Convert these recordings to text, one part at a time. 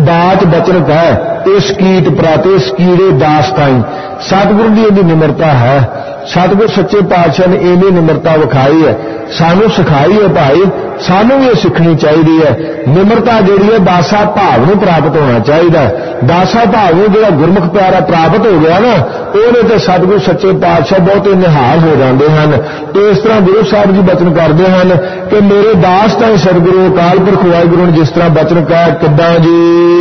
बात बचन कह इस कीट प्राते इस कीड़े दास ताई। सतगुरु की इहदी निमरता है। सतगुर सच्चे पातशाह ने इन्नी निमरता विखाई है, सानू सिखाई है भाई, सानू भी सीखनी चाहिए है। निमरता जिहड़ी है दासा भाव नूं प्राप्त होना चाहिए। दासा भाव नूं जिहड़ा गुरमुख प्यारा प्राप्त हो गया ना, ਉਹਦੇ ਤੇ सतगुरु सच्चे पातशाह बहुत निहाल हो जाते हैं। तो इस तरह गुरु साहब जी बचन करते हैं कि मेरे दास ताईं सतगुरु अकाल पुरख वाहिगुरु ने जिस तरह बचन कहा किद्दां जी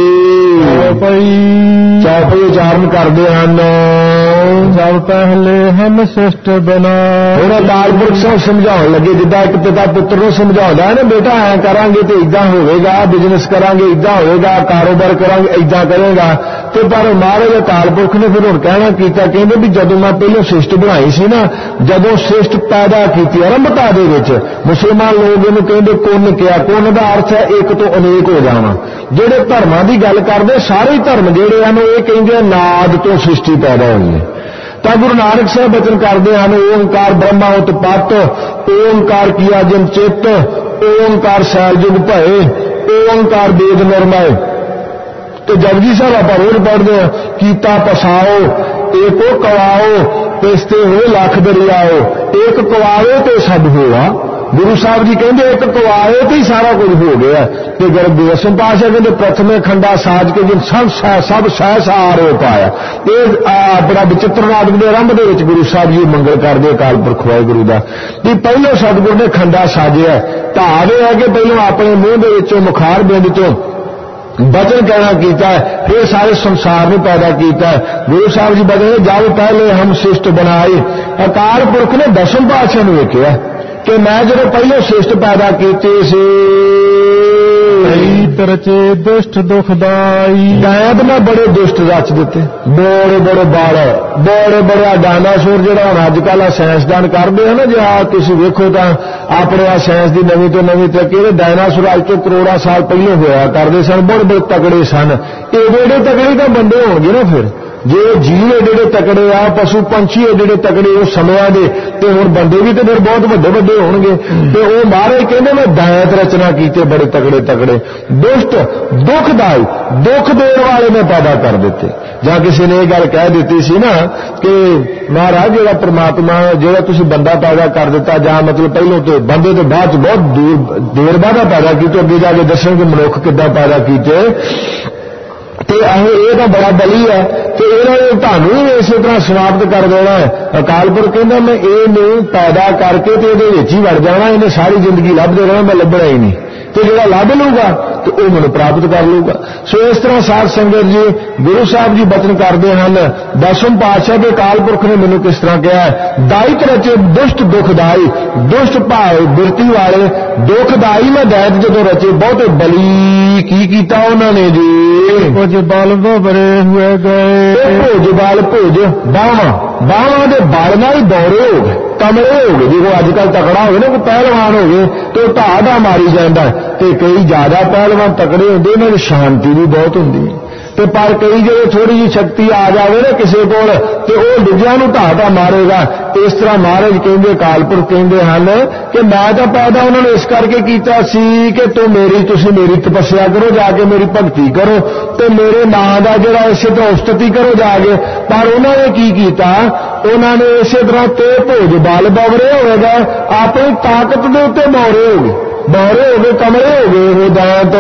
चौपई उचारण करते हैं। जब पहले हम शिष्ट बना ਹੁਣ ਅਕਾਲ ਪੁਰਖ ਸਾਹਿਬ ਸਮਝਾਉਣ ਲੱਗੇ ਜਿੱਦਾਂ ਇੱਕ ਪਿਤਾ ਪੁੱਤਰ ਨੂੰ ਸਮਝਾਉਂਦਾ ਹੈ ਨਾ, ਬੇਟਾ ਐ ਕਰਾਂਗੇ ਤੇ ਇਦਾਂ ਹੋਵੇਗਾ, ਬਿਜ਼ਨਸ ਕਰਾਂਗੇ ਇਦਾਂ ਹੋਵੇਗਾ, ਕਾਰੋਬਾਰ ਕਰਾਂਗੇ ਇਦਾਂ ਕਰੇਗਾ। ਤੇ ਪਰ ਮਹਾਰਾਜ ਅਕਾਲ ਪੁਰਖ ਨੇ ਫਿਰ ਹੁਣ ਕਹਿਣਾ ਕੀਤਾ, ਕਹਿੰਦੇ ਵੀ ਜਦੋਂ ਮੈਂ ਪਹਿਲਾਂ ਸਿਸ਼ਟ ਬਣਾਈ ਸੀ ਨਾ, ਜਦੋਂ ਸਿਸ਼ਟ ਪੈਦਾ ਕੀਤੀ ਆਰੰਭਤਾ ਦੇ ਵਿੱਚ, ਮੁਸਲਮਾਨ ਲੋਕ ਇਹਨੂੰ ਕਹਿੰਦੇ ਕੁੰਨ ਕਿਹਾ। ਕੁੰਨ ਦਾ ਅਰਥ ਹੈ ਇੱਕ ਤੋਂ ਅਨੇਕ ਹੋ ਜਾਣਾ। ਜਿਹੜੇ ਧਰਮਾਂ ਦੀ ਗੱਲ ਕਰਦੇ ਸਾਰੇ ਧਰਮ ਜਿਹੜੇ ਹਨ ਉਹ ਇਹ ਕਹਿੰਦੇ ਨਾਦ ਤੋਂ ਸ੍ਰਿਸ਼ਟੀ ਪੈਦਾ ਹੋਈ ਹੈ। ਤਾਂ ਗੁਰੂ ਨਾਨਕ ਸਾਹਿਬ ਬਚਨ ਕਰਦੇ ਹਨ ਓੰਕਾਰ ਬ੍ਰਹਮਾ ਉਤਪਤ, ਓੰਕਾਰ ਕੀਆ ਜਿਨ ਚਿੱਤ, ਓੰਕਾਰ ਸੈਲ ਜੁਗ ਭਏ, ਓੰਕਾਰ ਵੇਦ ਨਿਰਮੈ। ਤੇ ਜਪਜੀ ਸਾਹਿਬ ਆਪਾਂ ਰੋਜ਼ ਪੜ੍ਹਦੇ ਹਾਂ, ਕੀਤਾ ਪਸਾਓ ਏਕੋ ਕਵਾਓ ਤਿਸਤੇ ਹੋਏ ਲੱਖ ਦਰਿਆਓ, ਇੱਕ ਕਵਾਓ ਤੇ ਸਭ ਹੋਆ। गुरु साहब जी कहते एक कवाए तो ही सारा कुछ हो गया। तो गुरु दसम पातशाह कहते प्रथमे खंडा साज के जिन सब सह सार हो पाया। ये अपना विचित्र नाटक के आरंभ के गुरु साहब जी मंगल करते अकाल पुरख वाहिगुरु का कि पहले सतगुरु ने खंडा साजिया, ढावे है कि पहले अपने मूँह के मुखार बिंद चो बचन कहना किया, फिर सारे संसार में पैदा किया। गुरु साहब जी बदले जब पहले हम शिष्ट बनाए, अकाल पुरख ने दसम पातशाह ने वेखिया कि मैं जो पहले शिष्ट पैदा किए से रचे दुष्ट दुखदाई, दैत में बड़े दुष्ट रच दिते, बड़े बड़े बाल, बड़े बड़े डायनासोर जो हम अजकल साइंसदान करते हैं ना, जो तुम वेखो तो अपने साइंस की नवी तो नवी तरक्की, डायनासोर अज तो करोड़ा साल पहले होया करते सन, बड़े बड़े तगड़े सन। एडे एडे तगड़े तो बंदे होंगे ना, फिर जे जीव एडे तगड़े आ, पशु पंछी एडे तगड़े उस समय के, तो हुण बंदे भी तो फिर बहुत वड्डे वड्डे होणगे। तो वो महाराज कहते मैं दैत रचना कीते बड़े तगड़े तगड़े, दुष्ट दुखदाई दुख देने वाले में पैदा कर देते। जां किसी ने यह गल कह दी सी ना कि महाराज जो परमात्मा जो तुसीं बंदा पैदा कर दिता, जां मतलब पहलों तो बंदे तो बाद बहुत देर बाद पैदा की, तो अगे जाके दसणगे मनुख किद्दां पैदा कीते। तो ये तो बड़ा बली है, तो इन्होंने तुहानू भी इस तरह समाप्त कर देना है। अकाल पुरख कहंदा मैं इहनू पैदा करके तो इहदे विच ही वड़ जाना, इन्हें सारी जिंदगी लभदे रहना, मैं लभना ही नहीं। तो जो लभ लूगा तो वह मैनू प्राप्त कर लूगा। सो इस तरह साध संगत जी गुरु साहब जी बचन करते हैं, दसम पातशाह के अकाल पुरख ने मैनू किस तरह कहा है, दायित रचे दुष्ट दुखदाई, दुष्ट भाव बिरती वाले दुखदाई में दैत जो रचे बहुत बली की कीता उन्होंने जी, कुछ बल भरे हुए गए, भोज बल भोज बावां बावां के बल नाल ही दौरे हो गए, कमरे हो गए। जो अजकल तकड़ा हो कोई पहलवान हो गए तो ढा मारी जाता है, तो कई ज्यादा पहलवान तकड़े होंगे, इन्होंने शांति भी बहुत होंगी। तो पर कई जो थोड़ी जी शक्ति आ जाए ना किसी को, तो वह दूजिया ढा मारेगा। इस तरह महाराज कहते अकाल पुरख कहते हैं कि मैं तो पैदा उन्होंने इस करके किया सी कि तुसीं मेरी तपस्या करो, जाके मेरी भगती करो, तो मेरे नां का जिहड़ा इसे तरह उस्तति करो जाके। पर उन्होंने की किया, उन्होंने इसे तरह ते भोज बल बवरे होगा, अपनी ताकत के उत्ते बौरे हो गए, बौरे हो गए, कमरे हो गए, वो दैत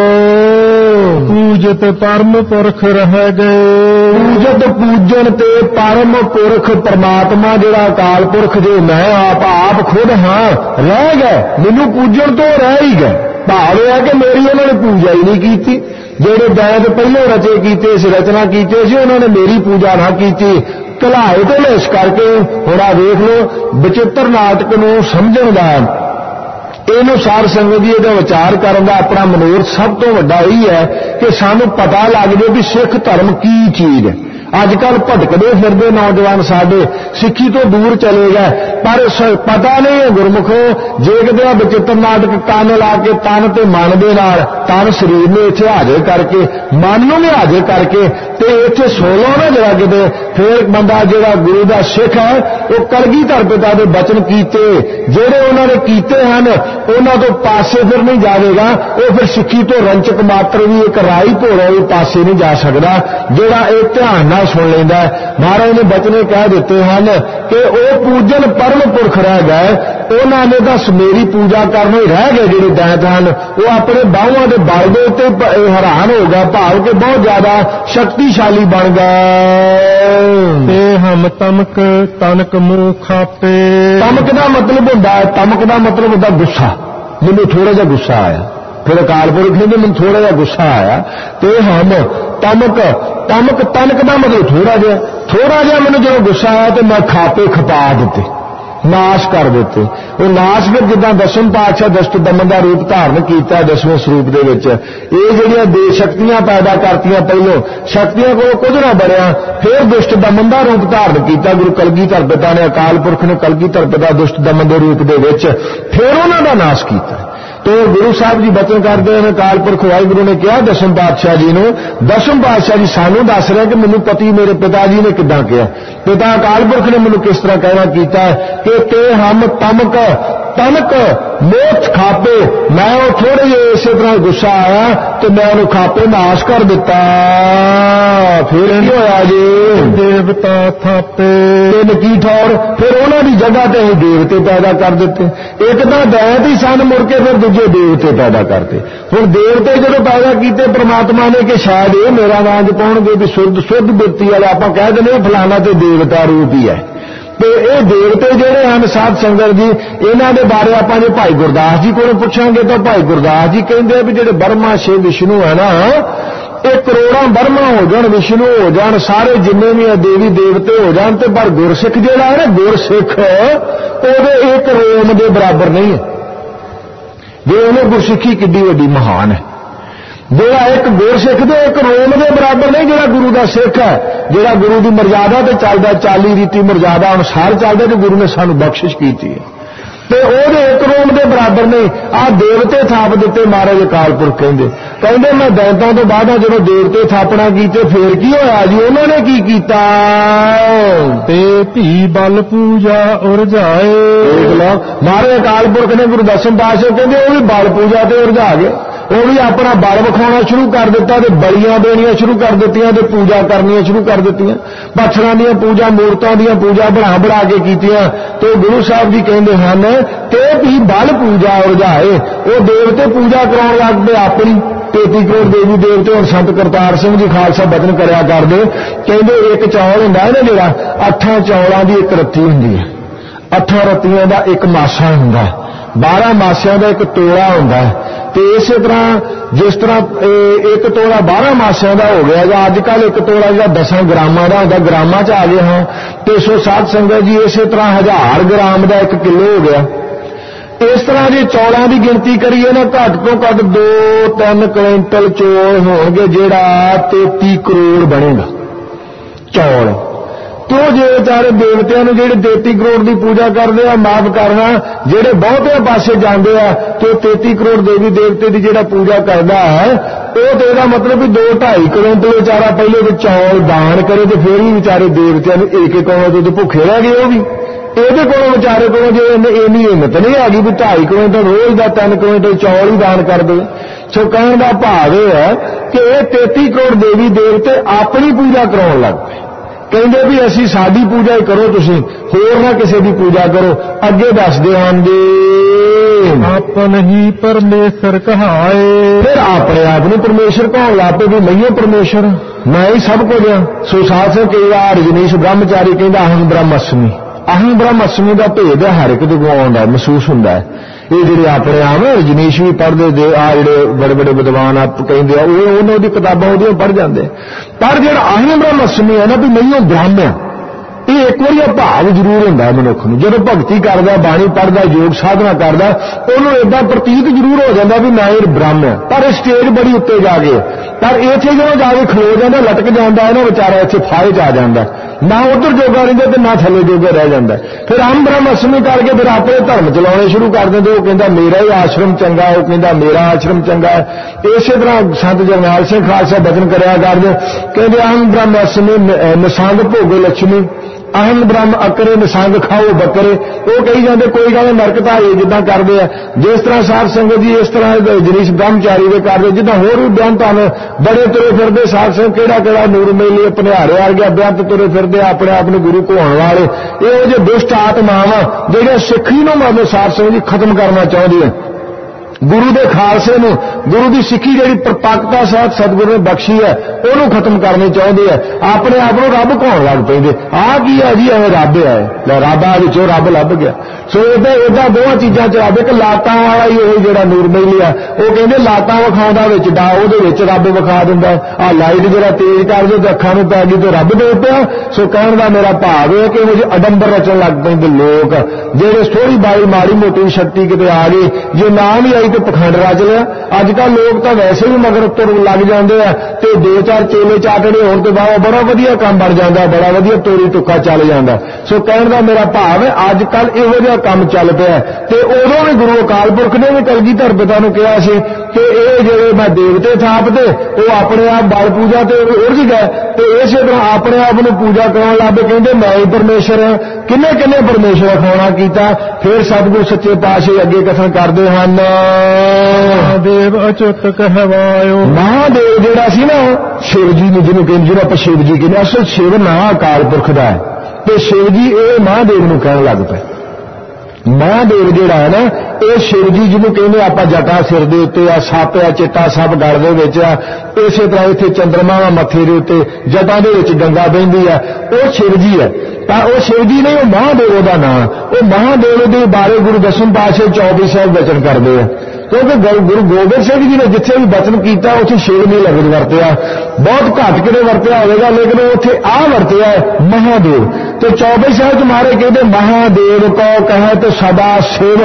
पूजत परम पुरख रह गए, पूजत पूजन ते परम पुरख परमात्मा जिहड़ा अकाल पुरख जो मैं आप खुद हाँ रह गए, मैनू पूजन तो रह ही गए। भाव है कि मेरी उन्होंने पूजा ही नहीं की, जेड़े दैत पहले रचे कीते रचना कीते सी उन्होंने मेरी पूजा ना की, कलाए तो इस करके हुण आ देख लो विचित्र नाटक नूं समझण दा ਇਹਨੂੰ ਸਾਰ ਸੰਗਤ ਜੀ ਇਹਦਾ ਵਿਚਾਰ ਕਰਨ ਦਾ ਆਪਣਾ ਮਨੋਰਥ ਸਭ ਤੋਂ ਵੱਡਾ ਹੀ ਹੈ ਕਿ ਸਾਨੂੰ ਪਤਾ ਲੱਗ ਜੇ ਵੀ ਸਿੱਖ ਧਰਮ ਕੀ ਚੀਜ਼ ਹੈ। अजकल भटकते फिरते नौजवान साडे सिक्खी तो दूर चले गए, पर पता नहीं है गुरमुखो जेकदे विचित्र नाटक तन ला के तन ते मन दे नाल तन शरीर ने इत्थे हाजिर करके मन नूं भी हाजिर करके ते ਇੱਥੇ ਸੋਲੋ ਨਾ ਜਰਾ ਕਿਤੇ ਫਿਰ ਬੰਦਾ ਜਿਹੜਾ ਗੁਰੂ ਦਾ ਸਿੱਖ ਹੈ ਉਹ ਕਲਗੀਧਰ ਪਿਤਾ ਦੇ ਬਚਨ ਕੀਤੇ ਜਿਹੜੇ ਉਹਨਾਂ ਨੇ ਕੀਤੇ ਹਨ ਉਹਨਾਂ ਤੋਂ ਪਾਸੇ ਫਿਰ ਨਹੀਂ ਜਾਵੇਗਾ। ਉਹ ਫਿਰ ਸਿੱਖੀ ਤੋਂ ਰੰਚਕ ਮਾਤਰ ਵੀ ਇੱਕ ਰਾਈ ਭੋਰਾ ਵੀ ਪਾਸੇ ਨਹੀਂ ਜਾ ਸਕਦਾ ਜਿਹੜਾ ਇਹ ਧਿਆਨ ਨਾਲ ਸੁਣ ਲੈਂਦਾ। ਮਹਾਰਾਜ ਨੇ ਬਚਨੇ ਕਹਿ ਦਿੱਤੇ ਹਨ ਕਿ ਉਹ ਪੂਜਨ ਪਰਮ ਪੁਰਖ ਰਹਿ ਗਏ, ਉਹਨਾਂ ਨੇ ਤਾਂ ਮੇਰੀ ਪੂਜਾ ਕਰਨੋਂ ਹੀ ਰਹਿ ਗਏ। ਜਿਹੜੇ ਦੈਂਤ ਹਨ ਉਹ ਆਪਣੇ ਬਾਹਾਂ ਦੇ ਬਲ ਦੇ ਉੱਤੇ ਹੈਰਾਨ ਹੋ ਗਿਆ, ਭਾਵ ਕਿ ਬਹੁਤ ਜ਼ਿਆਦਾ ਸ਼ਕਤੀਸ਼ਾਲੀ ਬਣ ਗਏ। ਤੇ ਹਮ ਤਮਕ ਤਨਕ ਮੂੰਹ ਖਾਪੇ। ਤਮਕ ਦਾ ਮਤਲਬ ਹੁੰਦਾ ਹੈ, ਤਮਕ ਦਾ ਮਤਲਬ ਹੁੰਦਾ ਗੁੱਸਾ। ਮੈਨੂੰ ਥੋੜਾ ਜਿਹਾ ਗੁੱਸਾ ਆਇਆ, ਫਿਰ ਅਕਾਲ ਪੁਰਖ ਨੇ ਮੈਨੂੰ ਥੋੜਾ ਜਿਹਾ ਗੁੱਸਾ ਆਇਆ ਤੇ ਹਮ ਤਮਕ ਤਨਕ ਦਾ ਮਤਲਬ ਥੋੜਾ ਜਿਹਾ ਮੈਨੂੰ ਜਦੋਂ ਗੁੱਸਾ ਆਇਆ ਤੇ ਮੈਂ ਖਾਪੇ ਖਪਾ ਦਿੱਤੇ, ਨਾਸ਼ ਕਰ ਦਿੱਤੇ। ਉਹ ਨਾਸ਼ ਫਿਰ ਜਿੱਦਾਂ ਦਸਮ ਪਾਤਸ਼ਾਹ ਦਸ਼ਟ ਦਮਨ ਦਾ ਰੂਪ ਧਾਰਨ ਕੀਤਾ 10ਵੇਂ ਸਰੂਪ ਦੇ ਵਿੱਚ, ਇਹ ਜਿਹੜੀਆਂ ਦੇ ਸ਼ਕਤੀਆਂ ਪੈਦਾ ਕਰਤੀਆਂ, ਪਹਿਲੋਂ ਸ਼ਕਤੀਆਂ ਕੋਲ ਕੁਝ ਨਾ ਬਣਿਆ, ਫਿਰ ਦੁਸ਼ਟ ਦਮਨ ਦਾ ਰੂਪ ਧਾਰਨ ਕੀਤਾ ਗੁਰੂ ਕਲਗੀਧਰ ਪਿਤਾ ਨੇ, ਅਕਾਲ ਪੁਰਖ ਨੇ ਕਲਗੀਧਰ ਪਿਤਾ ਦੁਸ਼ਟ ਦਮਨ ਦੇ ਰੂਪ ਦੇ ਵਿੱਚ ਫਿਰ ਉਹਨਾਂ ਦਾ ਨਾਸ਼ ਕੀਤਾ। ਤੇ ਗੁਰੂ ਸਾਹਿਬ ਜੀ ਬਚਨ ਕਰਦੇ ਹਨ, ਅਕਾਲ ਪੁਰਖ ਵਾਹਿਗੁਰੂ ਨੇ ਕਿਹਾ ਦਸਮ ਪਾਤਸ਼ਾਹ ਜੀ ਨੂੰ, ਦਸਮ ਪਾਤਸ਼ਾਹ ਜੀ ਸਾਨੂੰ ਦੱਸ ਰਹੇ ਕਿ ਮੈਨੂੰ ਪਤੀ ਮੇਰੇ ਪਿਤਾ ਜੀ ਨੇ ਕਿੱਦਾਂ ਕਿਹਾ, ਪਿਤਾ ਅਕਾਲ ਪੁਰਖ ਨੇ ਮੈਨੂੰ ਕਿਸ ਤਰ੍ਹਾਂ ਕਹਿਣਾ ਕੀਤਾ ਕਿ ਤੇ ਹਮ ਤਮਕ ਤਨਕ ਮੋਥ ਖਾਪੇ। ਮੈਂ ਉਹ ਥੋੜੇ ਜਿਹੇ ਇਸੇ ਤਰ੍ਹਾਂ ਗੁੱਸਾ ਆਇਆ ਤੇ ਮੈਂ ਉਹਨੂੰ ਖਾਪੇ ਨਾਸ਼ ਕਰ ਦਿੱਤਾ। ਫਿਰ ਕੀ ਹੋਇਆ ਜੀ? ਦੇਵਤਾ ਥਾਪੇ। ਤੇ ਨਕੀ ਠੌਰ, ਫਿਰ ਉਹਨਾਂ ਦੀ ਜਗ੍ਹਾ ਤੇ ਅਸੀਂ ਦੇਵਤੇ ਪੈਦਾ ਕਰ ਦਿੱਤੇ। ਇੱਕ ਤਾਂ ਦੈਂਤ ਹੀ ਸਨ, ਮੁੜ ਕੇ ਫਿਰ ਦੂਜੇ ਦੇਵਤੇ ਪੈਦਾ ਕਰਤੇ। ਹੁਣ ਦੇਵਤੇ ਜਦੋਂ ਪੈਦਾ ਕੀਤੇ ਪ੍ਰਮਾਤਮਾ ਨੇ ਕਿ ਸ਼ਾਇਦ ਇਹ ਮੇਰਾ ਨਾਮ ਜਪਾਉਣਗੇ ਵੀ ਸੁੱਧ ਬਿਰਤੀ ਵਾਲੇ, ਆਪਾਂ ਕਹਿ ਦਿੰਦੇ ਫਲਾਣਾ ਤੇ ਦੇਵਤਾ ਰੂਪ ਹੀ ਹੈ। ਤੇ ਇਹ ਦੇਵਤੇ ਜਿਹੜੇ ਹਨ ਸਾਧ ਸੰਗਤ ਜੀ, ਇਹਨਾਂ ਦੇ ਬਾਰੇ ਆਪਾਂ ਜੇ ਭਾਈ ਗੁਰਦਾਸ ਜੀ ਕੋਲੋਂ ਪੁੱਛਾਂਗੇ ਤਾਂ ਭਾਈ ਗੁਰਦਾਸ ਜੀ ਕਹਿੰਦੇ ਵੀ ਜਿਹੜੇ ਬਰਮਾ ਸ਼ਿਵ ਵਿਸ਼ਨੂੰ ਹੈ ਨਾ, ਇਹ ਕਰੋੜਾਂ ਬਰਮਾ ਹੋ ਜਾਣ, ਵਿਸ਼ਨੂੰ ਹੋ ਜਾਣ, ਸਾਰੇ ਜਿੰਨੇ ਵੀ ਦੇਵੀ ਦੇਵਤੇ ਹੋ ਜਾਣ, ਤੇ ਪਰ ਗੁਰਸਿੱਖ ਜਿਹੜਾ ਹੈ ਨਾ, ਗੁਰਸਿੱਖ ਉਹਦੇ ਇੱਕ ਰੋਮ ਦੇ ਬਰਾਬਰ ਨਹੀਂ ਹੈ। ਜੇ ਉਹਨੇ ਗੁਰਸਿੱਖੀ ਕਿੱਡੀ ਵੱਡੀ ਮਹਾਨ ਹੈ, ਜਿਹੜਾ ਇੱਕ ਗੁਰਸਿੱਖ ਦੇ ਇੱਕ ਰੋਮ ਦੇ ਬਰਾਬਰ ਨਹੀਂ। ਜਿਹੜਾ ਗੁਰੂ ਦਾ ਸਿੱਖ ਹੈ, ਜਿਹੜਾ ਗੁਰੂ ਦੀ ਮਰਜ਼ਾਦਾ ਤੇ ਚੱਲਦਾ, ਚਾਲੀ ਰੀਤੀ ਮਰਜ਼ਾਦਾ ਅਨੁਸਾਰ ਚੱਲਦਾ ਤੇ ਗੁਰੂ ਨੇ ਸਾਨੂੰ ਬਖਸ਼ਿਸ਼ ਕੀਤੀ ਹੈ, ਤੇ ਉਹਦੇ ਇੱਕ ਰੋਮ ਦੇ ਬਰਾਬਰ ਨਹੀਂ। ਆਹ ਦੇਵਤੇ ਥਾਪ ਦਿੱਤੇ ਮਹਾਰਾਜ ਅਕਾਲ ਪੁਰਖ ਕਹਿੰਦੇ ਮੈਂ ਦੈਂਤਾਂ ਤੋਂ ਬਾਅਦ ਜਦੋਂ ਦੇਵਤੇ ਥਾਪਣਾ ਕੀਤੇ ਫੇਰ ਕੀ ਹੋਇਆ ਜੀ? ਉਹਨਾਂ ਨੇ ਕੀ ਕੀਤਾ? ਤੇ ਧੀ ਬਲ ਪੂਜਾ ਉਰਝਾਏ। ਦੇਖ ਲਓ ਮਹਾਰਾਜ ਅਕਾਲ ਪੁਰਖ ਨੇ ਗੁਰੂ ਦਸਮ ਪਾਤਸ਼ਾਹ ਕਹਿੰਦੇ ਉਹ ਵੀ ਬਲ ਪੂਜਾ ਤੇ ਉਰਝਾ ਗਏ। ਉਹ ਵੀ ਆਪਣਾ ਬਲ ਵਿਖਾਉਣਾ ਸ਼ੁਰੂ ਕਰ ਦਿੱਤਾ ਤੇ ਬਲੀਆਂ ਦੇਣੀਆਂ ਸ਼ੁਰੂ ਕਰ ਦਿੱਤੀਆਂ ਤੇ ਪੂਜਾ ਕਰਨੀਆਂ ਸ਼ੁਰੂ ਕਰ ਦਿੱਤੀਆਂ। ਪੱਥਰਾਂ ਦੀਆਂ ਪੂਜਾ, ਮੂਰਤਾਂ ਦੀਆਂ ਪੂਜਾ ਬਣਾ ਕੇ ਕੀਤੀਆਂ। ਤੇ ਗੁਰੂ ਸਾਹਿਬ ਜੀ ਕਹਿੰਦੇ ਹਨ ਤੇ ਵੀ ਬਲ ਪੂਜਾ ਉਰਝਾਏ। ਉਹ ਦੇਵਤੇ ਪੂਜਾ ਕਰਾਉਣ ਲੱਗ ਪਏ ਆਪਣੀ। 33 ਕਰੋੜ ਦੇਵੀ ਦੇਵਤੇ। ਹੁਣ ਸੰਤ ਕਰਤਾਰ ਸਿੰਘ ਜੀ ਖਾਲਸਾ ਬਚਨ ਕਰਿਆ ਕਰਦੇ, ਕਹਿੰਦੇ ਇੱਕ ਚੌਲ ਹੁੰਦਾ ਹੈ ਨਾ ਜਿਹੜਾ, 8 ਚੌਲਾਂ ਦੀ ਇੱਕ ਰੱਤੀ ਹੁੰਦੀ ਹੈ, 8 ਰੱਤੀਆਂ ਦਾ ਇੱਕ ਮਾਸਾ ਹੁੰਦਾ, 12 ਮਾਸਿਆਂ ਦਾ ਇੱਕ ਤੋਲਾ ਹੁੰਦਾ ਹੈ। ਤੇ ਇਸੇ ਤਰ੍ਹਾਂ ਜਿਸ ਤਰ੍ਹਾਂ ਇੱਕ ਤੋਲਾ 12 ਮਾਸਿਆਂ ਦਾ ਹੋ ਗਿਆ, ਜਾਂ ਅੱਜ ਕੱਲ ਇੱਕ ਤੋਲਾ ਜਿਹੜਾ 10 ਗ੍ਰਾਮਾਂ ਦਾ ਹੁੰਦਾ, ਗ੍ਰਾਮਾਂ 'ਚ ਆ ਗਏ ਹਾਂ। ਤੇ ਸੋ ਸਾਧ ਸੰਗਤ ਜੀ ਇਸੇ ਤਰ੍ਹਾਂ 1000 ਗ੍ਰਾਮ ਦਾ 1 ਕਿਲੋ ਹੋ ਗਿਆ। ਇਸ ਤਰ੍ਹਾਂ ਜੇ ਚੌਲਾਂ ਦੀ ਗਿਣਤੀ ਕਰੀਏ ਨਾ, ਘੱਟ ਤੋਂ ਘੱਟ 2-3 ਕੁਇੰਟਲ ਚੌਲ ਹੋਣਗੇ, ਜਿਹੜਾ 33 ਕਰੋੜ ਬਣੇਗਾ ਚੌਲ। ਤੋ ਜੇ ਵਿਚਾਰੇ ਦੇਵਤਿਆਂ ਨੂੰ ਜਿਹੜੇ 33 ਕਰੋੜ ਦੀ ਪੂਜਾ ਕਰਦੇ ਆ, ਮਾਫ ਕਰਨਾ, ਜਿਹੜੇ ਬਹੁਤੇ ਪਾਸੇ ਜਾਂਦੇ ਆ ਤੇ 33 ਕਰੋੜ ਦੇਵੀ ਦੇਵਤੇ ਦੀ ਜਿਹੜਾ ਪੂਜਾ ਕਰਦਾ ਹੈ, ਉਹ ਤੇ ਇਹਦਾ ਮਤਲਬ ਵੀ 2-2.5 ਕੁਇੰਟਲ ਵਿਚਾਰਾ ਪਹਿਲੇ ਤੇ ਚੌਲ ਦਾਨ ਕਰੇ ਤੇ ਫਿਰ ਵੀ ਵਿਚਾਰੇ ਦੇਵਤਿਆਂ ਨੂੰ ਇੱਕ ਕੌਣ ਤੋਂ ਭੁੱਖੇ ਰਹਿ ਗਏ। ਉਹ ਵੀ ਇਹਦੇ ਕੋਲੋਂ ਵਿਚਾਰੇ ਕੋਲੋਂ ਜੇ ਇੰਨੀ ਹਿੰਮਤ ਨਹੀਂ ਹੈਗੀ ਵੀ 2.5 ਕੁਇੰਟਲ ਰੋਜ਼ ਦਾ 3 ਕੁਇੰਟਲ ਚੌਲ ਹੀ ਦਾਨ ਕਰ ਦੇ। ਸੋ ਕਹਿਣ ਦਾ ਭਾਵ ਇਹ ਹੈ ਕਿ ਇਹ 33 ਕਰੋੜ ਦੇਵੀ ਦੇਵਤੇ ਆਪਣੀ ਪੂਜਾ ਕਰਾਉਣ ਲੱਗ ਪਏ। ਕਹਿੰਦੇ ਵੀ ਅਸੀਂ ਸਾਡੀ ਪੂਜਾ ਹੀ ਕਰੋ, ਤੁਸੀਂ ਹੋਰ ਨਾ ਕਿਸੇ ਦੀ ਪੂਜਾ ਕਰੋ। ਅੱਗੇ ਦੱਸਦੇ ਹਨ ਜੀ ਆਪਨ ਹੀ ਪਰਮੇਸ਼ਰ ਕਹਾਏ। ਫਿਰ ਆਪਣੇ ਆਪ ਨੂੰ ਪਰਮੇਸ਼ਰ ਕਹਾਉਣ ਲੱਗ ਪਏ ਵੀ ਮੈਂ ਪਰਮੇਸ਼ਰ, ਮੈਂ ਹੀ ਸਭ ਕੁਝ ਹਾਂ। ਸੋ ਸਾਧ ਕੇਵਾ ਰਜਨੀਸ਼ ਬ੍ਰਹਮਚਾਰੀ ਕਹਿੰਦਾ ਅਹੰ ਬ੍ਰਹਮਅਸਮੀ। ਅਹੰ ਬ੍ਰਹਮਅਸਮੀ ਦਾ ਭੇਦ ਹਰ ਇੱਕ ਦੇ ਕੋਲ ਆਉਂਦਾ, ਮਹਿਸੂਸ ਹੁੰਦਾ ਹੈ। ਇਹ ਜਿਹੜੇ ਆਪਣੇ ਆਪ ਰਜਨੀਸ਼ ਵੀ ਪੜ੍ਹਦੇ ਦੇ ਆ, ਜਿਹੜੇ ਬੜੇ ਬੜੇ ਵਿਦਵਾਨ ਆਪ ਕਹਿੰਦੇ ਆ, ਉਹ ਉਹਨਾਂ ਦੀ ਕਿਤਾਬਾਂ ਉਹਦੀਆਂ ਪੜ੍ਹ ਜਾਂਦੇ। ਪਰ ਜਿਹੜਾ ਅਹੰ ਬ੍ਰਹਮਅਸਮੀ ਹੈ ਨਾ ਵੀ ਮੈਂ ਬ੍ਰਹਮ ਹਾਂ, ਇਹ ਇੱਕ ਵਾਰੀ ਭਾਵ ਜ਼ਰੂਰ ਹੁੰਦਾ ਮਨੁੱਖ ਨੂੰ। ਜਦੋਂ ਭਗਤੀ ਕਰਦਾ, ਬਾਣੀ ਪੜ੍ਹਦਾ, ਯੋਗ ਸਾਧਨਾ ਕਰਦਾ, ਉਹਨੂੰ ਏਦਾਂ ਪ੍ਰਤੀਤ ਜ਼ਰੂਰ ਹੋ ਜਾਂਦਾ ਵੀ ਮੈਂ ਇਹ ਬ੍ਰਹਮ ਹਾਂ। ਪਰ ਇਹ ਸਟੇਜ ਬੜੀ ਉੱਤੇ ਜਾ ਕੇ पर इत्थे जो जाके खलो जाता लटक जाता है ना बेचारा इत्थे फाहे च आ जाता ना उधर जोगा रहिंदा ते ना थल्ले जोगा रह जाता फिर अहम ब्रह्म अस्मी करके फिर अपने धर्म चलाने शुरू कर देंगे वो कहता मेरा ही आश्रम चंगा है वो कहता मेरा आश्रम चंगा है इस तरह संत जरनैल सिंह खालसा बचन करया करदे कहते अहम ब्रह्म अस्मी निसंग भोगे लक्ष्मी अहम ब्रह्म अकरे निसंग खाओ बकरे वो कही जाते कोई गल नरक धारे जिदा करते हैं जिस तरह साध संगत जी इस तरह जनीश ब्रह्मचारी दे करते जिदा होर भी बेअंत तुहानूं बड़े तुरे फिरदे साध संगत केड़ा नूर मेले अपने हारे आ गया बेअंत तुरे फिरदे अपने आप नूं गुरु कोहण वाले ये जो दुष्ट आत्मावां जिहड़ियां सिੱਖੀ नूं मतलब साध संगत जी खत्म करना चाहुंदियां गुरु दे खालसे नूं गुरु दी सिੱਖੀ जिहड़ी परपक्ता साथ सतगुरु ने बख्शी है ਉਹਨੂੰ खत्म करनी चाहुंदे है अपने आप नूं रब कहाउण लग पैंदे आ की है जी एवें रब है रब आ विचों रब लभ गया सो इदां दोवां चीज़ां च रब एक लातां वाला ही ओही जिहड़ा नूर मेली है ਉਹ ਕਹਿੰਦੇ लातां विखाउंदा विच डा ਉਹਦੇ ਵਿੱਚ रब विखा दिंदा आ लाइट जिहड़ा तेज कर दे ते ਅੱਖਾਂ ਨੂੰ ਪੈ ਗਈ ਤੇ ਰੱਬ ਦੇ ਪਿਆ ਸੋ ਕਹਿਣ ਦਾ ਮੇਰਾ ਭਾਵ ਹੈ ਕਿ ਉਹ ਅਡੰਬਰ ਰਚਣ ਲੱਗ ਪੈਂਦੇ ਲੋਕ ਜਿਹੜੇ ਥੋੜੀ ਬਾਈ ਮਾੜੀ ਮੋਟੀ ਸ਼ਕਤੀ ਕਿਤੇ ਆ ਗਈ ਜੇ ਨਾ ਵੀ ਆਈ ਤੇ ਪਖੰਡ ਰਚ ਲਿਆ ਅੱਜਕੱਲ ਲੋਕ ਤਾਂ ਵੈਸੇ ਵੀ ਮਗਰ ਤੁਰ ਲੱਗ ਜਾਂਦੇ ਆ ਤੇ ਦੋ ਚਾਰ ਚੇਲੇ ਚਾਟੜੇ ਹੋਣ ਤੋਂ ਬਾਅਦ ਬੜਾ ਵਧੀਆ ਕੰਮ ਬਣ ਜਾਂਦਾ ਬੜਾ ਵਧੀਆ ਤੋਰੀ ਟੁੱਕਾ ਚੱਲ ਜਾਂਦਾ ਸੋ ਕਹਿਣ ਦਾ ਮੇਰਾ ਭਾਵ ਹੈ ਅੱਜਕੱਲ ਇਹੋ ਜਿਹਾ ਕੰਮ ਚੱਲ ਪਿਆ ਤੇ ਉਦੋਂ ਵੀ ਗੁਰੂ ਅਕਾਲ ਪੁਰਖ ਨੇ ਵੀ ਕਲਗੀਧਰ ਪਿਤਾ ਨੂੰ ਕਿਹਾ ਸੀ ਕਿ ਇਹ ਜਿਹੜੇ ਮੈਂ ਦੇਵਤੇ ਥਾਪਦੇ ਉਹ ਆਪਣੇ ਆਪ ਬਲ ਪੂਜਾ ਤੇ ਉਰਜ ਗਏ ਤੇ ਇਸੇ ਤਰ੍ਹਾਂ ਆਪਣੇ ਆਪ ਨੂੰ ਪੂਜਾ ਕਰਾਉਣ ਲੱਗੇ ਕਹਿੰਦੇ ਮੈਂ ਹੀ ਪਰਮੇਸ਼ਰ ਹਾਂ ਕਿੰਨੇ ਕਿੰਨੇ ਪਰਮੇਸ਼ਰ ਅਖਾਉਣਾ ਕੀਤਾ ਫਿਰ ਸਤਿਗੁਰੂ ਸੱਚੇ ਪਾਤਸ਼ਾਹ ਅੱਗੇ ਕਥਨ ਕਰਦੇ ਹਨ ਮਹਾਦੇਵ ਅਚੁੱਤ ਕਹਿਵਾਇਓ ਮਹਾਦੇਵ ਜਿਹੜਾ ਸੀ ਨਾ ਸ਼ਿਵ ਜੀ ਨੂੰ ਜਿਹਨੂੰ ਕਹਿੰਦੇ ਜਿਹੜਾ ਆਪਾਂ ਸ਼ਿਵ ਜੀ ਕਹਿੰਦੇ ਅਸਲ ਸ਼ਿਵ ਨਾਂ ਅਕਾਲ ਪੁਰਖ ਦਾ ਹੈ ਤੇ ਸ਼ਿਵ ਜੀ ਇਹ ਮਹਾਦੇਵ ਨੂੰ ਕਹਿਣ ਲੱਗ ਪਏ ਮਹਾਦੇਵ ਜਿਹੜਾ ਹੈ ਨਾ ਇਹ ਸ਼ਿਵ ਜੀ ਜਿਹਨੂੰ ਕਹਿੰਦੇ ਆਪਾਂ ਜਟਾ ਸਿਰ ਦੇ ਉੱਤੇ ਆ ਸੱਪ ਆ ਚਿੱਟਾ ਸੱਪ ਗਲ ਦੇ ਵਿੱਚ ਆ ਇਸੇ ਤਰ੍ਹਾਂ ਇੱਥੇ ਚੰਦਰਮਾ ਮੱਥੇ ਦੇ ਉੱਤੇ ਜਟਾਂ ਦੇ ਵਿੱਚ ਗੰਗਾ ਬਹਿੰਦੀ ਆ ਉਹ ਸ਼ਿਵ ਜੀ ਹੈ ਤਾਂ ਉਹ ਸ਼ਿਵ ਜੀ ਨਹੀਂ ਉਹ ਮਹਾਦੇਵ ਦਾ ਨਾਂ ਉਹ ਮਹਾਦੇਵ ਦੇ ਬਾਰੇ ਗੁਰੂ ਦਸਮ ਪਾਤਸ਼ਾਹ 24 ਸਾਹਿਬ ਬਚਨ ਕਰਦੇ ਆ ਕਿਉਂਕਿ ਗੁਰੂ ਗੋਬਿੰਦ ਸਿੰਘ ਜੀ ਨੇ ਜਿੱਥੇ ਵੀ ਬਚਨ ਕੀਤਾ ਉੱਥੇ ਸ਼ਿਵ ਨਹੀਂ ਲਫ਼ਜ਼ ਵਰਤਿਆ ਬਹੁਤ ਘੱਟ ਕਿਤੇ ਵਰਤਿਆ ਹੋਵੇਗਾ ਲੇਕਿਨ ਉੱਥੇ ਆ ਵਰਤਿਆ ਮਹਾਦੇਵ ਤੇ 24 ਸਾਹਿਬ ਤੁਮਾਰੇ ਕਹਿੰਦੇ ਮਹਾਦੇਵ ਕੋ ਕਹੈ ਤੇ ਸਦਾ ਸ਼ਿਵ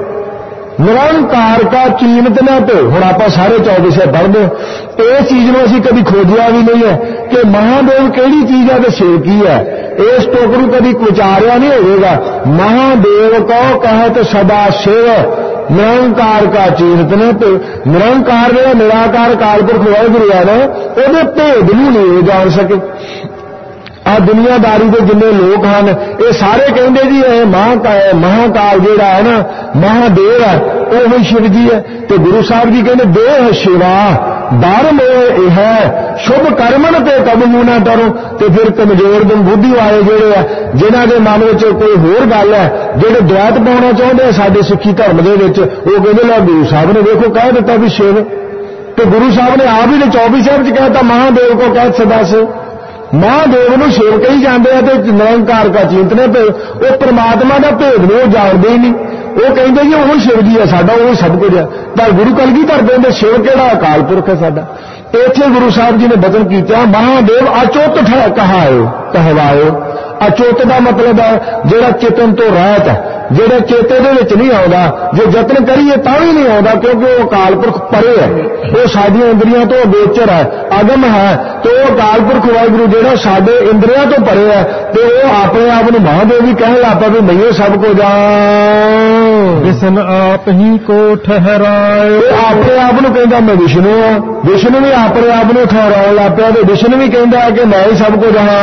ਨਿਰੰਕਾਰ ਕਾ ਕੀਮਤ ਨਾ ਤੇ ਹੁਣ ਆਪਾਂ ਸਾਰੇ 24 ਸਾਹਿਬ ਪੜ੍ਹਦੇ ਇਸ ਚੀਜ਼ ਨੂੰ ਅਸੀਂ ਕਦੀ ਖੋਜਿਆ ਵੀ ਨਹੀਂ ਹੈ ਕਿ ਮਹਾਦੇਵ ਕਿਹੜੀ ਚੀਜ਼ ਹੈ ਤੇ ਸ਼ਿਵ ਕੀ ਹੈ ਇਸ ਟੋਕ ਨੂੰ ਕਦੀ ਵਿਚਾਰਿਆ ਨਹੀਂ ਹੋਵੇਗਾ ਮਹਾਦੇਵ ਕੋ ਕਹੈ ਤੇ ਸਦਾ ਸ਼ਿਵ ਨਿਰੰਕਾਰ ਕਾ ਚੀਨਤ ਨੇ ਤੇ ਨਿਰੰਕਾਰ ਜਿਹੜਾ ਨਿਰਾਕਾਰ ਕਾਲਪੁਰਖ ਵਾਹਿਗੁਰੂ ਹੈ ਨਾ ਉਹਦੇ ਭੇਦ ਨੂੰ ਨਹੀਂ ਜਾਣ ਸਕੇ ਆ ਦੁਨੀਆਦਾਰੀ ਦੇ ਜਿੰਨੇ ਲੋਕ ਹਨ ਇਹ ਸਾਰੇ ਕਹਿੰਦੇ ਜੀ ਇਹ ਮਹਾਕਾਲ ਜਿਹੜਾ ਹੈ ਨਾ ਮਹਾਦੇਵ ਹੈ ਉਹ ਹੀ ਸ਼ਿਵ ਜੀ ਹੈ ਤੇ ਗੁਰੂ ਸਾਹਿਬ ਜੀ ਕਹਿੰਦੇ ਦੇਹ ਸ਼ਿਵਾ ਧਰਮ ਇਹ ਹੈ ਸ਼ੁਭ ਕਰਮਨ ਤੇ ਕਬੂ ਨਾ ਡਰੋ ਤੇ ਫਿਰ ਕਮਜ਼ੋਰ ਦਿਨ ਬੁੱਧੀ ਵਾਲੇ ਜਿਹੜੇ ਆ ਜਿਨ੍ਹਾਂ ਦੇ ਮਨ ਵਿੱਚ ਕੋਈ ਹੋਰ ਗੱਲ ਹੈ ਜਿਹੜੇ ਦ્વੈਤ ਪਾਉਣਾ ਚਾਹੁੰਦੇ ਆ ਸਾਡੇ ਸਿੱਖੀ ਧਰਮ ਦੇ ਵਿੱਚ ਉਹ ਕਹਿੰਦੇ ਲੈ ਗੁਰੂ ਸਾਹਿਬ ਨੇ ਦੇਖੋ ਕਹਿ ਦਿੱਤਾ ਵੀ ਸ਼ਿਵ ਤੇ ਗੁਰੂ ਸਾਹਿਬ ਨੇ ਆਪ ਹੀ ਨੇ 24 ਸਾਹਿਬ ਚ ਕਹਿਤਾ ਮਹਾਦੇਵ ਕੋ ਕਹਿ ਸਦਾ ਸੇ ਮਹਾਦੇਵ ਨੂੰ ਸ਼ਿਵ ਕਹੀ ਜਾਂਦੇ ਆ ਤੇ ਨਿਰੰਕਾਰ ਕਾ ਚਿੰਤ ਨੇ ਤੇ ਉਹ ਪ੍ਰਮਾਤਮਾ ਦਾ ਭੇਦ ਨੂੰ ਜਾਣਦੇ ਹੀ ਨਹੀਂ ਉਹ ਕਹਿੰਦੇ ਜੀ ਉਹ ਸ਼ਿਵ ਜੀ ਹੈ ਸਾਡਾ ਉਹ ਸਭ ਕੁਝ ਹੈ ਪਰ ਗੁਰੂ ਕਲਗੀਧਰ ਕਹਿੰਦੇ ਸ਼ਿਵ ਕਿਹੜਾ ਅਕਾਲ ਪੁਰਖ ਹੈ ਸਾਡਾ ਇੱਥੇ ਗੁਰੂ ਸਾਹਿਬ ਜੀ ਨੇ ਬਚਨ ਕੀਤਾ ਮਹਾਦੇਵ ਅਚੁੱਤ ਕਹਾਇਓ ਅਚੁੱਤ ਦਾ ਮਤਲਬ ਹੈ ਜਿਹੜਾ ਚੇਤਨ ਤੋਂ ਰਹਿਤ ਹੈ ਜਿਹੜੇ ਚੇਤੇ ਦੇ ਵਿੱਚ ਨਹੀਂ ਆਉਂਦਾ ਜੇ ਯਤਨ ਕਰੀਏ ਤਾਂ ਵੀ ਨਹੀਂ ਆਉਂਦਾ ਕਿਉਂਕਿ ਉਹ ਅਕਾਲ ਪੁਰਖ ਪਰੇ ਹੈ ਉਹ ਸਾਡੀਆਂ ਇੰਦਰੀਆਂ ਤੋਂ ਅਗੋਚਰ ਹੈ ਅਗਮ ਹੈ ਤੇ ਉਹ ਅਕਾਲ ਪੁਰਖ ਵਾਹਿਗੁਰੂ ਜਿਹੜਾ ਸਾਡੇ ਇੰਦਰੀਆਂ ਤੋਂ ਪਰੇ ਹੈ ਤੇ ਉਹ ਆਪਣੇ ਆਪ ਨੂੰ ਮਹਾਦੇਵ ਵੀ ਕਹਿਣ ਲੱਗ ਪਿਆ ਵੀ ਮੈਂ ਸਭ ਕੁਝ ਜਾਣ ਵਿਸ਼ਨ ਆਪ ਹੀ ਕੋ ਠਹਿਰਾਇਓ ਆਪਣੇ ਆਪ ਨੂੰ ਕਹਿੰਦਾ ਮੈਂ ਵਿਸ਼ਨੂੰ ਹਾਂ ਵਿਸ਼ਨੂੰ ਵੀ ਆਪਣੇ ਆਪ ਨੂੰ ਠਹਿਰਾਉਣ ਲੱਗ ਪਿਆ ਤੇ ਵਿਸ਼ਨੂੰ ਵੀ ਕਹਿੰਦਾ ਕਿ ਮੈਂ ਹੀ ਸਭ ਕੁਝ ਹਾਂ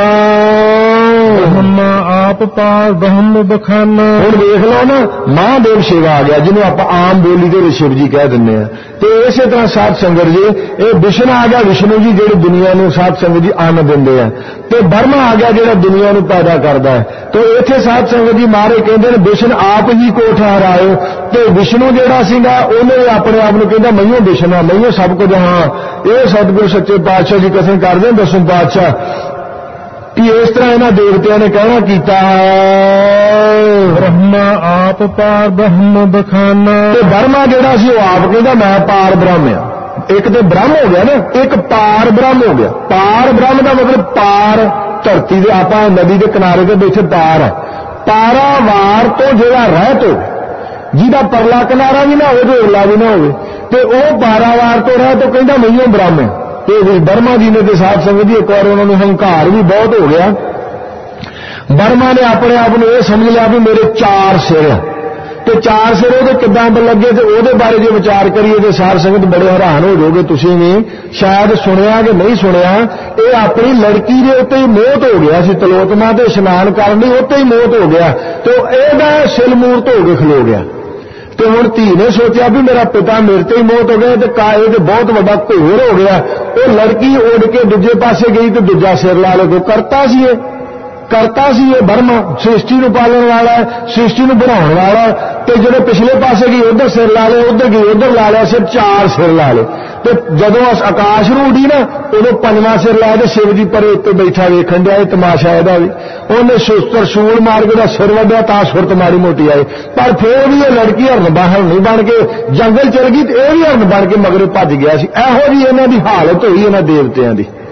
ਬ੍ਰਹਮ ਆਪ ਪਾਰ ਬ੍ਰਹਮ ਬਖਾਨਾ ਹੁਣ ਦੇਖ ਲਓ ਨਾ ਮਹਾਦੇਵ ਸ਼ਿਵ ਆ ਗਿਆ ਜਿਹਨੂੰ ਆਪਾਂ ਆਮ ਬੋਲੀ ਦੇ ਵਿੱਚ ਸ਼ਿਵ ਜੀ ਕਹਿ ਦਿੰਦੇ ਆ ਤੇ ਇਸੇ ਤਰ੍ਹਾਂ ਸਾਧ ਸੰਗਤ ਜੀ ਇਹ ਵਿਸ਼ਨ ਆ ਗਿਆ ਵਿਸ਼ਨੂੰ ਜੀ ਜਿਹੜੇ ਦੁਨੀਆ ਨੂੰ ਸਾਧ ਸੰਗਤ ਜੀ ਅੰਨ ਦਿੰਦੇ ਆ ਤੇ ਬਰਮਾ ਆ ਗਿਆ ਜਿਹੜਾ ਦੁਨੀਆ ਨੂੰ ਪੈਦਾ ਕਰਦਾ ਹੈ ਤੇ ਇੱਥੇ ਸਾਧ ਸੰਗਤ ਜੀ ਮਾਰੇ ਕਹਿੰਦੇ ਨੇ ਵਿਸ਼ਨ ਆਪ ਹੀ ਕੋ ਠਹਿਰਾਇਓ ਤੇ ਵਿਸ਼ਨੂੰ ਜਿਹੜਾ ਸੀਗਾ ਉਹਨੇ ਆਪਣੇ ਆਪ ਨੂੰ ਕਹਿੰਦਾ ਮਈਓ ਵਿਸ਼ਨ ਆ ਮਈਓ ਸਭ ਕੁਝ ਹਾਂ ਇਹ ਸਤਿਗੁਰੂ ਸੱਚੇ ਪਾਤਸ਼ਾਹ ਜੀ ਕਥਨ ਕਰਦੇ ਨੇ ਦਸਮ ਪਾਤਸ਼ਾਹ ਕਿ ਇਸ ਤਰ੍ਹਾਂ ਇਹਨਾਂ ਦੇਵਤਿਆਂ ਨੇ ਕਹਿਣਾ ਕੀਤਾ ਬ੍ਰਹਮਾ ਆਪ ਪਾਰ ਬ੍ਰਹਮ ਬਖਾਨਾ ਤੇ ਬਰਮਾ ਜਿਹੜਾ ਸੀ ਉਹ ਆਪ ਕਹਿੰਦਾ ਮੈਂ ਪਾਰ ਬ੍ਰਹਮ ਆ ਇੱਕ ਤੇ ਬ੍ਰਹਮ ਹੋ ਗਿਆ ਨਾ ਇੱਕ ਪਾਰ ਬ੍ਰਹਮ ਹੋ ਗਿਆ ਪਾਰ ਬ੍ਰਹਮ ਦਾ ਮਤਲਬ ਪਾਰ ਧਰਤੀ ਦੇ ਆਪਾਂ ਨਦੀ ਦੇ ਕਿਨਾਰੇ ਤੇ ਬੈਠੇ ਪਾਰ ਹੈ ਪਾਰਾਵਾਰ ਤੋਂ ਜਿਹੜਾ ਰਹਿਤ ਹੋ ਜਿਹਦਾ ਪਰਲਾ ਕਿਨਾਰਾ ਵੀ ਨਾ ਹੋਵੇ ਤੇ ਉਰਲਾ ਵੀ ਨਾ ਹੋਵੇ ਤੇ ਉਹ ਪਾਰਾਵਾਰ ਤੋਂ ਰਹਿਤ ਤੋਂ ਕਹਿੰਦਾ ਮਈਓ ਬ੍ਰਹਮ ਹੈ ये बर्मा जी ने तो साथ संगत जी एक बार उन्होंने हंकार भी बहुत हो गया। बर्मा ने अपने आप को यह समझ लिया भी मेरे 4 सिर, तो 4 सिर वो किदां लगे, तो वो बारे जो विचार करिए तो सार संगत बड़े हैरान हो जाओगे। तुसीं भी शायद सुनिया कि नहीं सुनिया, ये अपनी लड़की के उत्ते ही मौत हो गया सी, तलोतमा ते इशनान करनी उत्ते ही मौत हो गया, तो यदा सिर मूर्त हो के खलो गया। तो हुण धी ने सोचा भी मेरा पिता मेरे ते ही मौत हो गया, तो काए तो बहुत बड़ा घोर हो गया। वो लड़की उड़ के दूजे पासे गई तो दूजा सिर ला लो, करता सी ये बर्मा सृष्टि नूं पालन वाला है, सृष्टि नूं बनाउण वाला है, ते जिहड़े पिछले पासे गई उधर सिर ला लिया, उधर गई उधर ला लिया, सिर 4 सिर ला ले। ते जदों आकाश नूं उड़ी ना उदों 5वां सिर लाया ते शिव जी परे उत्ते बैठा वेखण दिया। तमाशा इहदा भी उहने सुस्तर सूल मार के सिर वड्डिया तां सुरत माड़ी मोटी आई, पर फिर भी ये लड़की हरन बाहर नहीं बन के जंगल चल गई, ते यह भी हरन बन के मगरे भज गया सी। इहो जी इन्हां दी हालत होई इन्हां देवतियां दी।